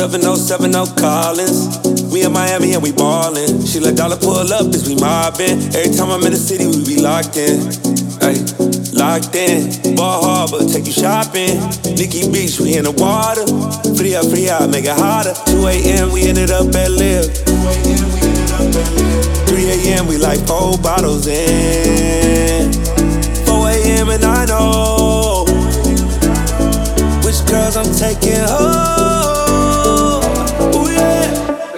707 Collins. We in Miami and we ballin'. She let dollar pull up as we mobbin'. Every time I'm in the city, we be locked in. Ay, locked in. Ball Harbor, take you shopping. Nikki Beach, we in the water. Free up, make it hotter. 2 a.m. we ended up at Live. 3 a.m. we like 4 bottles in. 4 a.m. and I know which girls I'm taking home. Ooh, yeah.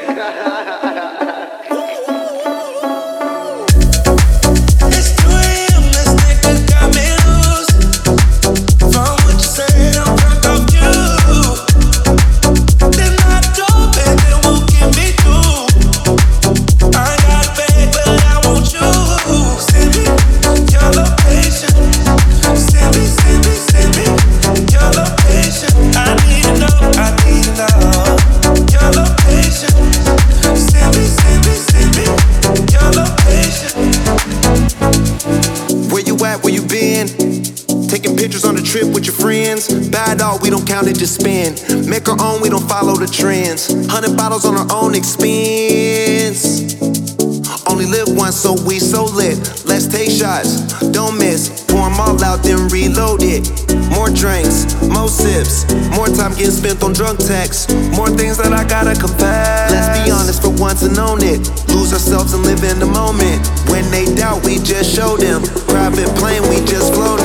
We don't count it, just spend. Make our own, we don't follow the trends. 100 bottles on our own expense. Only live once, so we so lit. Let's take shots, don't miss. Pour them all out, then reload it. More drinks, more sips. More time getting spent on drunk texts. More things that I gotta confess. Let's be honest for once and own it. Lose ourselves and live in the moment. When they doubt, we just show them. Private plane, we just float